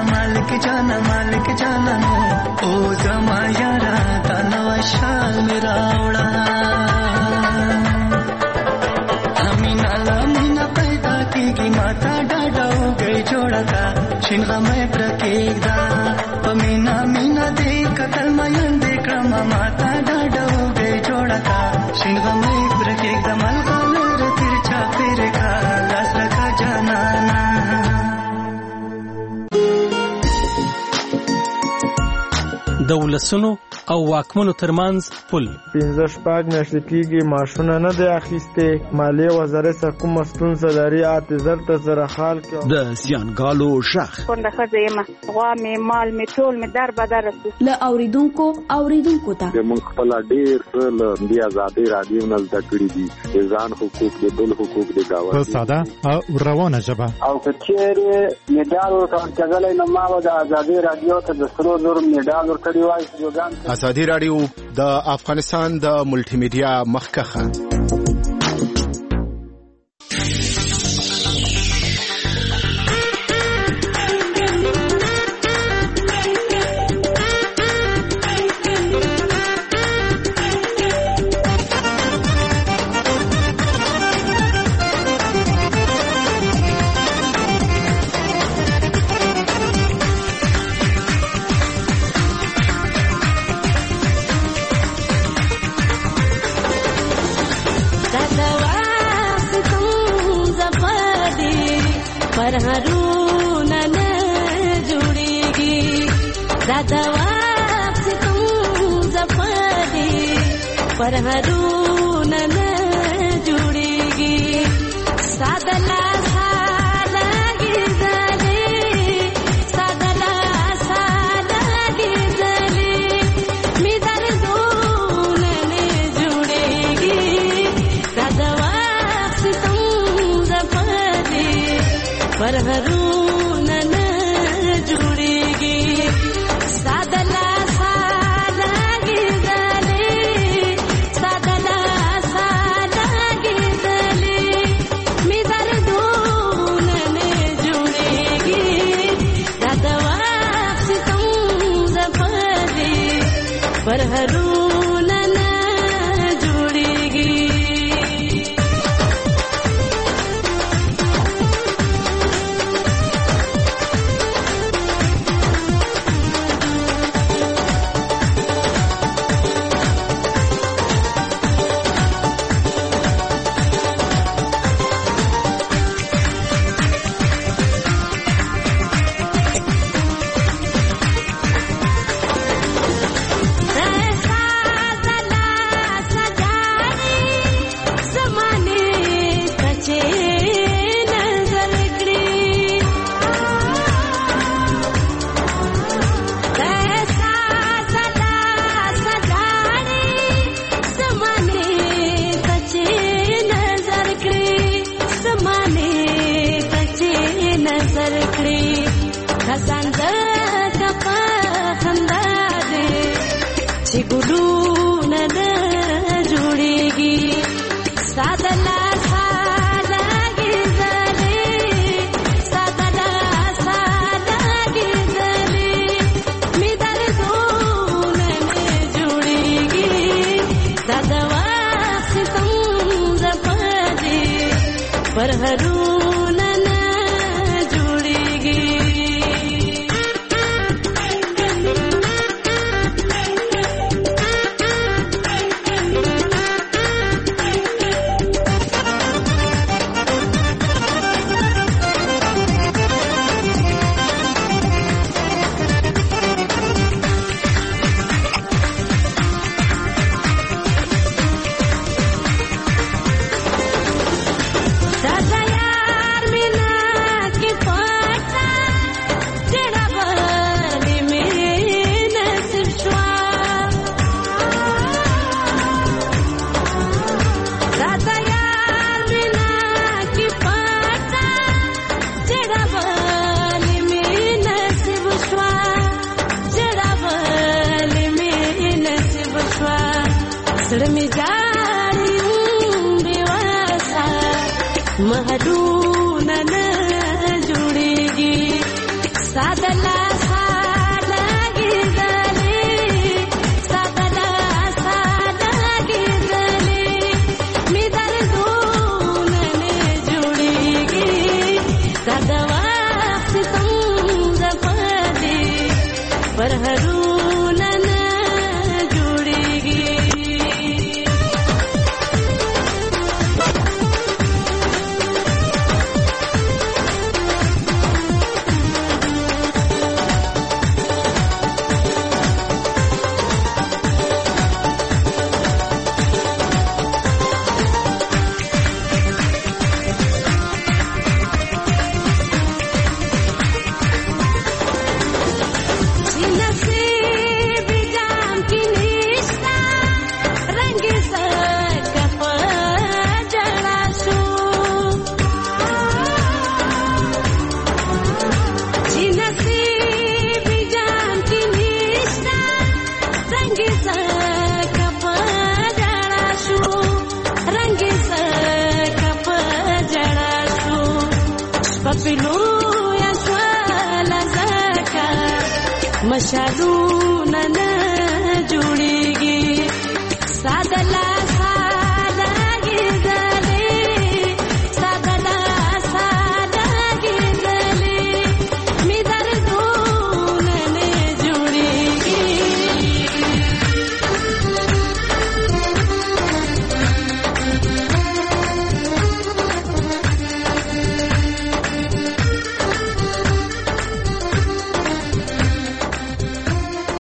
جانانو او زما یارا دانو شال میرا مینا پیدا کیږي ماتا ډاډا و گئی جوړا کا شینغه مې پرکېږدا پمینا مینا دې قتل مې دې کړم ماتا ډاډا و گئی جوړا کا شینغه مې پرکېږدا مل غلر ترچا پیر کا لاس رکھا جانانا د ولسونو او واکمنو ترمنځ پل. 15 میاشتې کېږي معاشونه نه دی اخیستې. مالیې وزارت کومه ستونزه لري اعتذار ته سره خال کې د زیانګالو شخ کونډه ښځه یم، غوا مې مال مې ټول مې در بدر رسو. له اوریدونکو ته موږ خپل ډېر له دې ازادي رادیو نه زده کړي دي ځان حقوق د بل حقوق د داوا په ساده او روانه ژبه. او کچېرې میډال ورکړل نو ما د ازادي رادیو ته د سرو زر میډال ورکړی وای. ازادي رادیو د افغانستان د ملټي میډیا مخکخه. مشالونه نه جوړي